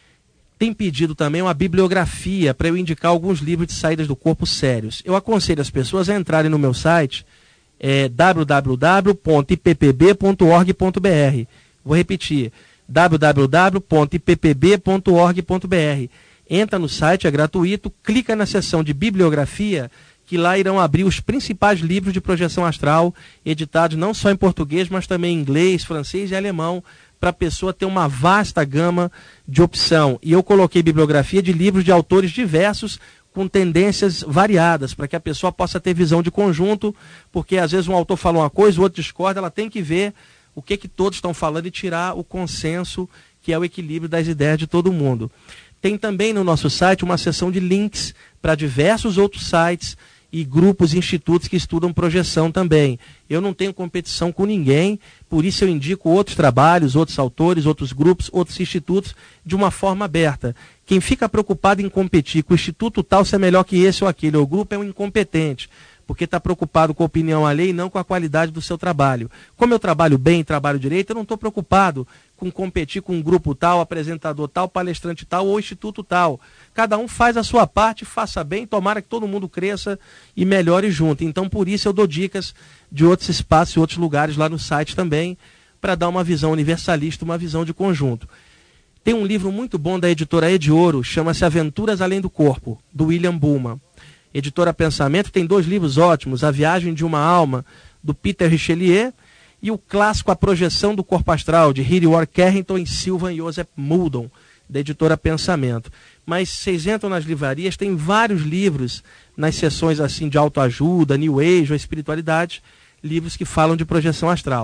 tem pedido também uma bibliografia para eu indicar alguns livros de saídas do corpo sérios. Eu aconselho as pessoas a entrarem no meu site, é, w w w ponto i p p b ponto org ponto b r. Vou repetir, w w w ponto i p p b ponto org ponto b r. Entra no site, é gratuito, clica na seção de bibliografia, que lá irão abrir os principais livros de projeção astral, editados não só em português, mas também em inglês, francês e alemão, para a pessoa ter uma vasta gama de opção. E eu coloquei bibliografia de livros de autores diversos, com tendências variadas, para que a pessoa possa ter visão de conjunto, porque às vezes um autor fala uma coisa, o outro discorda, ela tem que ver o que, que todos estão falando e tirar o consenso, que é o equilíbrio das ideias de todo mundo. Tem também no nosso site uma seção de links para diversos outros sites e grupos e institutos que estudam projeção também. Eu não tenho competição com ninguém, por isso eu indico outros trabalhos, outros autores, outros grupos, outros institutos, de uma forma aberta. Quem fica preocupado em competir com o instituto tal, se é melhor que esse ou aquele, o grupo é um incompetente, porque está preocupado com a opinião alheia e não com a qualidade do seu trabalho. Como eu trabalho bem e trabalho direito, eu não estou preocupado com competir com um grupo tal, apresentador tal, palestrante tal ou instituto tal. Cada um faz a sua parte, faça bem, tomara que todo mundo cresça e melhore junto. Então, por isso eu dou dicas de outros espaços e outros lugares lá no site também, para dar uma visão universalista, uma visão de conjunto. Tem um livro muito bom da editora Ediouro, chama-se Aventuras Além do Corpo, do William Buhlmann. Editora Pensamento tem dois livros ótimos, A Viagem de uma Alma, do Peter Richelieu, e o clássico A Projeção do Corpo Astral, de Hiriwar Carrington e Sylvan Joseph Muldon, da editora Pensamento. Mas vocês entram nas livrarias, tem vários livros nas sessões assim de autoajuda, New Age ou espiritualidade, livros que falam de projeção astral.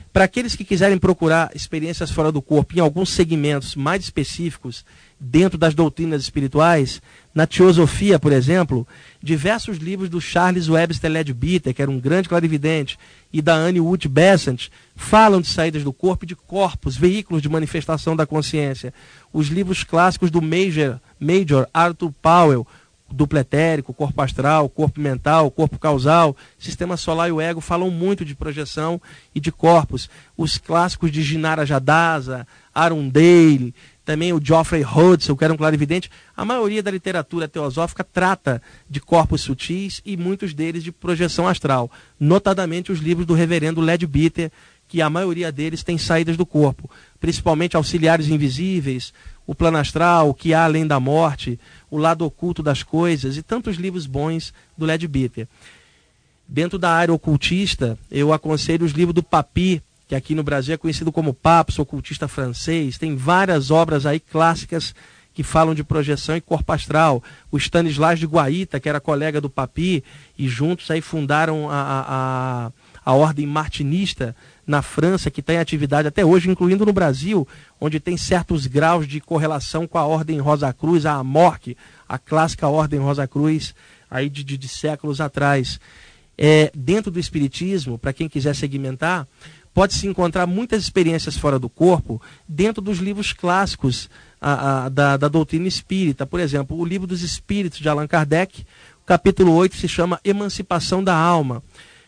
Para aqueles que quiserem procurar experiências fora do corpo em alguns segmentos mais específicos dentro das doutrinas espirituais, na teosofia, por exemplo, diversos livros do Charles Webster Leadbeater, que era um grande clarividente, e da Annie Wood Besant, falam de saídas do corpo e de corpos, veículos de manifestação da consciência. Os livros clássicos do Major, Major Arthur Powell, duplo etérico, corpo astral, corpo mental, corpo causal, sistema solar e o ego, falam muito de projeção e de corpos. Os clássicos de Jinara Jadasa, Arundale, também o Geoffrey Hudson, que era um clarividente, a maioria da literatura teosófica trata de corpos sutis e muitos deles de projeção astral, notadamente os livros do reverendo Leadbeater, que a maioria deles tem saídas do corpo, principalmente Auxiliares Invisíveis, o Plano Astral, o que há além da morte, o Lado Oculto das Coisas e tantos livros bons do Leadbeater. Dentro da área ocultista, eu aconselho os livros do Papy, que aqui no Brasil é conhecido como Papus, ocultista francês. Tem várias obras aí clássicas que falam de projeção e corpo astral. O Stanislas de Guaita, que era colega do Papy, e juntos aí fundaram a, a, a Ordem Martinista na França, que está em atividade até hoje, incluindo no Brasil, onde tem certos graus de correlação com a Ordem Rosa Cruz, a Amorque, a clássica Ordem Rosa Cruz, aí de, de, de séculos atrás. É, dentro do Espiritismo, para quem quiser segmentar, pode-se encontrar muitas experiências fora do corpo dentro dos livros clássicos a, a, da, da doutrina espírita. Por exemplo, o Livro dos Espíritos, de Allan Kardec, o capítulo oito se chama Emancipação da Alma.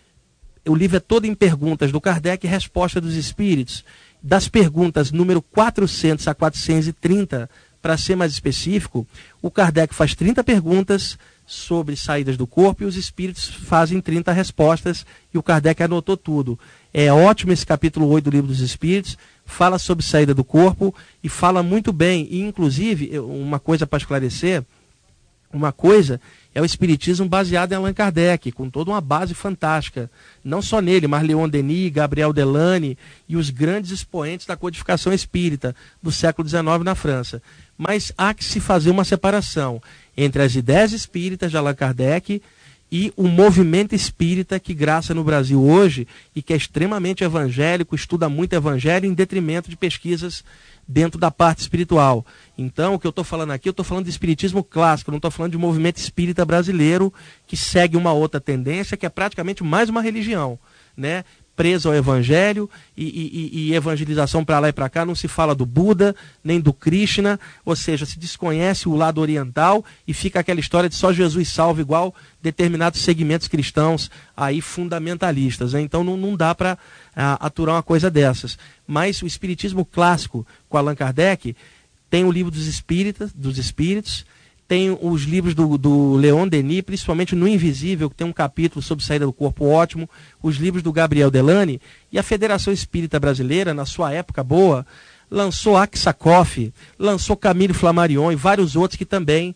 O livro é todo em perguntas do Kardec e resposta dos espíritos. Das perguntas número quatrocentos a quatrocentos e trinta, para ser mais específico, o Kardec faz trinta perguntas sobre saídas do corpo e os espíritos fazem trinta respostas e o Kardec anotou tudo. É ótimo esse capítulo oito do Livro dos Espíritos, fala sobre saída do corpo e fala muito bem. E, inclusive, uma coisa para esclarecer, uma coisa é o espiritismo baseado em Allan Kardec, com toda uma base fantástica. Não só nele, mas Leon Denis, Gabriel Delany e os grandes expoentes da codificação espírita do século dezenove na França. Mas há que se fazer uma separação entre as ideias espíritas de Allan Kardec e o movimento espírita que graça no Brasil hoje e que é extremamente evangélico, estuda muito evangelho em detrimento de pesquisas dentro da parte espiritual. Então, o que eu estou falando aqui, eu estou falando de espiritismo clássico, não estou falando de movimento espírita brasileiro que segue uma outra tendência, que é praticamente mais uma religião, né? Preso ao evangelho e, e, e evangelização para lá e para cá, não se fala do Buda, nem do Krishna, ou seja, se desconhece o lado oriental e fica aquela história de só Jesus salva, igual determinados segmentos cristãos aí fundamentalistas, né? Então não, não dá para aturar uma coisa dessas. Mas o espiritismo clássico com Allan Kardec tem o Livro dos Espíritas, dos Espíritos, tem os livros do, do Leon Denis, principalmente no Invisível, que tem um capítulo sobre saída do corpo ótimo, os livros do Gabriel Delany, e a Federação Espírita Brasileira, na sua época boa, lançou Aksakoff, lançou Camille Flammarion e vários outros que também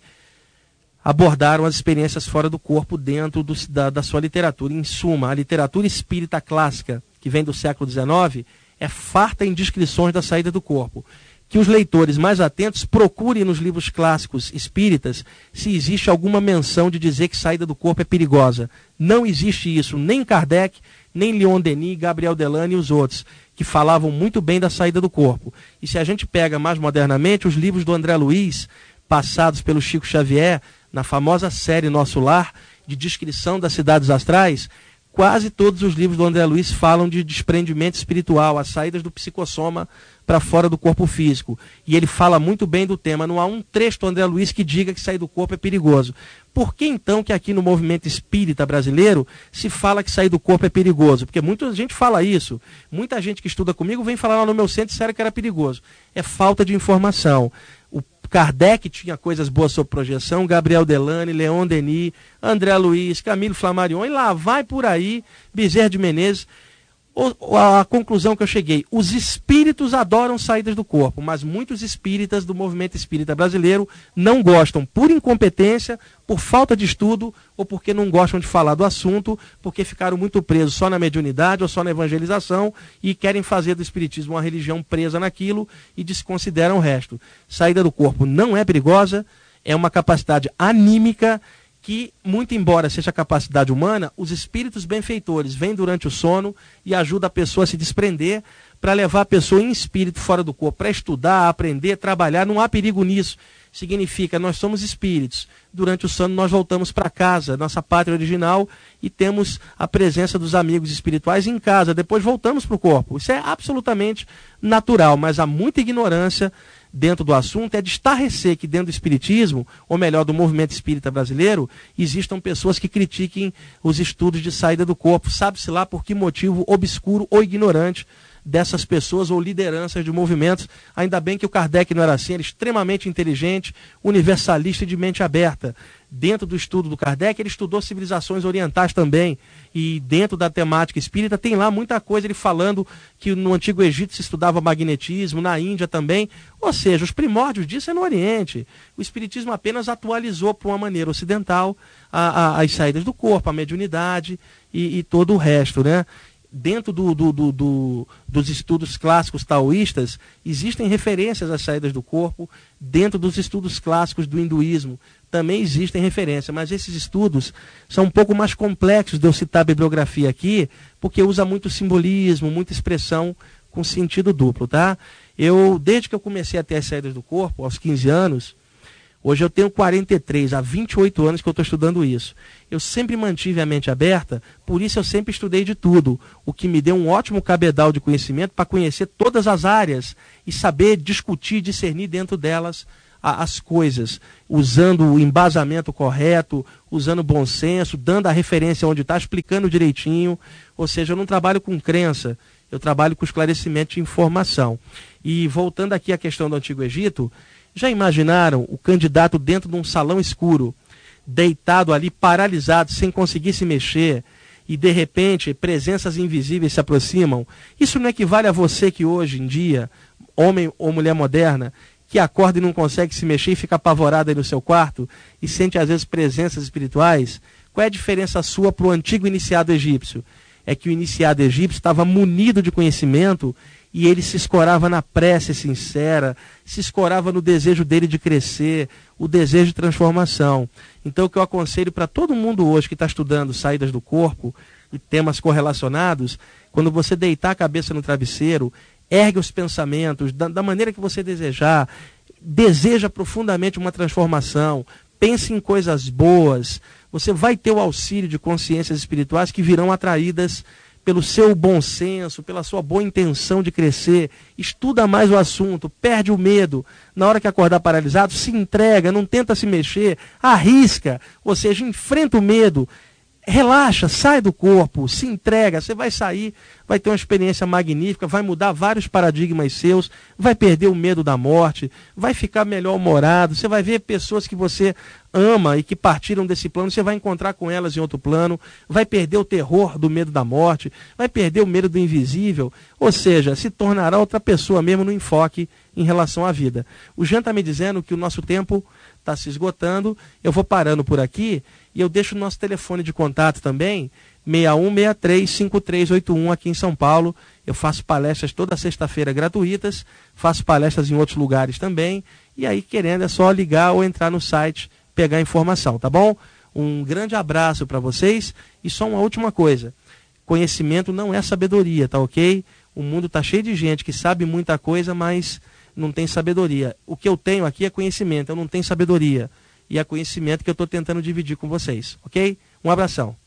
abordaram as experiências fora do corpo dentro do, da, da sua literatura. Em suma, a literatura espírita clássica, que vem do século dezenove, é farta em descrições da saída do corpo. Que os leitores mais atentos procurem nos livros clássicos espíritas se existe alguma menção de dizer que saída do corpo é perigosa. Não existe isso, nem Kardec, nem Leon Denis, Gabriel Delany e os outros, que falavam muito bem da saída do corpo. E se a gente pega mais modernamente, os livros do André Luiz, passados pelo Chico Xavier, na famosa série Nosso Lar, de descrição das cidades astrais, quase todos os livros do André Luiz falam de desprendimento espiritual, as saídas do psicossoma para fora do corpo físico. E ele fala muito bem do tema. Não há um trecho do André Luiz que diga que sair do corpo é perigoso. Por que então que aqui no movimento espírita brasileiro se fala que sair do corpo é perigoso? Porque muita gente fala isso. Muita gente que estuda comigo vem falar lá no meu centro e disseram que era perigoso. É falta de informação. O Kardec tinha coisas boas sobre projeção, Gabriel Delany, Leon Denis, André Luiz, Camille Flammarion, e lá vai por aí, Bezerra de Menezes. A conclusão que eu cheguei, os espíritos adoram saídas do corpo, mas muitos espíritas do movimento espírita brasileiro não gostam por incompetência, por falta de estudo ou porque não gostam de falar do assunto, porque ficaram muito presos só na mediunidade ou só na evangelização e querem fazer do espiritismo uma religião presa naquilo e desconsideram o resto. Saída do corpo não é perigosa, é uma capacidade anímica que, muito embora seja capacidade humana, os espíritos benfeitores vêm durante o sono e ajudam a pessoa a se desprender para levar a pessoa em espírito fora do corpo, para estudar, aprender, trabalhar. Não há perigo nisso. Significa, nós somos espíritos. Durante o sono nós voltamos para casa, nossa pátria original, e temos a presença dos amigos espirituais em casa. Depois voltamos para o corpo. Isso é absolutamente natural, mas há muita ignorância dentro do assunto. É de estarrecer que dentro do espiritismo, ou melhor, do movimento espírita brasileiro, existam pessoas que critiquem os estudos de saída do corpo. Sabe-se lá por que motivo obscuro ou ignorante dessas pessoas ou lideranças de movimentos. Ainda bem que o Kardec não era assim, era extremamente inteligente, universalista e de mente aberta. Dentro do estudo do Kardec, ele estudou civilizações orientais também, e dentro da temática espírita tem lá muita coisa, ele falando que no Antigo Egito se estudava magnetismo, na Índia também, ou seja, os primórdios disso é no Oriente. O espiritismo apenas atualizou para uma maneira ocidental a, a, as saídas do corpo, a mediunidade e, e todo o resto, né? Dentro do, do, do, do, dos estudos clássicos taoístas, existem referências às saídas do corpo. Dentro dos estudos clássicos do hinduísmo, também existem referências, mas esses estudos são um pouco mais complexos de eu citar a bibliografia aqui, porque usa muito simbolismo, muita expressão com sentido duplo, tá? Eu, desde que eu comecei a ter as saídas do corpo, aos quinze anos, hoje eu tenho quarenta e três, há vinte e oito anos que eu estou estudando isso. Eu sempre mantive a mente aberta, por isso eu sempre estudei de tudo, o que me deu um ótimo cabedal de conhecimento para conhecer todas as áreas e saber discutir, discernir dentro delas a, as coisas, usando o embasamento correto, usando bom senso, dando a referência onde está, explicando direitinho. Ou seja, eu não trabalho com crença, eu trabalho com esclarecimento de informação. E voltando aqui à questão do Antigo Egito, já imaginaram o candidato dentro de um salão escuro, deitado ali, paralisado, sem conseguir se mexer, e de repente presenças invisíveis se aproximam? Isso não equivale a você que hoje em dia, homem ou mulher moderna, que acorda e não consegue se mexer e fica apavorado aí no seu quarto e sente às vezes presenças espirituais? Qual é a diferença sua para o antigo iniciado egípcio? É que o iniciado egípcio estava munido de conhecimento e ele se escorava na prece sincera, se escorava no desejo dele de crescer, o desejo de transformação. Então o que eu aconselho para todo mundo hoje que está estudando saídas do corpo e temas correlacionados, quando você deitar a cabeça no travesseiro, ergue os pensamentos da, da maneira que você desejar, deseja profundamente uma transformação, pense em coisas boas, você vai ter o auxílio de consciências espirituais que virão atraídas pelo seu bom senso, pela sua boa intenção de crescer. Estuda mais o assunto, perde o medo. Na hora que acordar paralisado, se entrega, não tenta se mexer, arrisca, ou seja, enfrenta o medo. Relaxa, sai do corpo, se entrega, você vai sair, vai ter uma experiência magnífica, vai mudar vários paradigmas seus, vai perder o medo da morte, vai ficar melhor humorado, você vai ver pessoas que você ama e que partiram desse plano, você vai encontrar com elas em outro plano, vai perder o terror do medo da morte, vai perder o medo do invisível, ou seja, se tornará outra pessoa mesmo no enfoque em relação à vida. O Jean está me dizendo que o nosso tempo está se esgotando, eu vou parando por aqui e eu deixo o nosso telefone de contato também, seis um seis três cinco três oito um aqui em São Paulo. Eu faço palestras toda sexta-feira gratuitas, faço palestras em outros lugares também, e aí querendo é só ligar ou entrar no site, pegar informação, tá bom? Um grande abraço para vocês e só uma última coisa, conhecimento não é sabedoria, tá ok? O mundo está cheio de gente que sabe muita coisa, mas não tem sabedoria. O que eu tenho aqui é conhecimento, eu não tenho sabedoria. E é conhecimento que eu estou tentando dividir com vocês, ok? Um abração.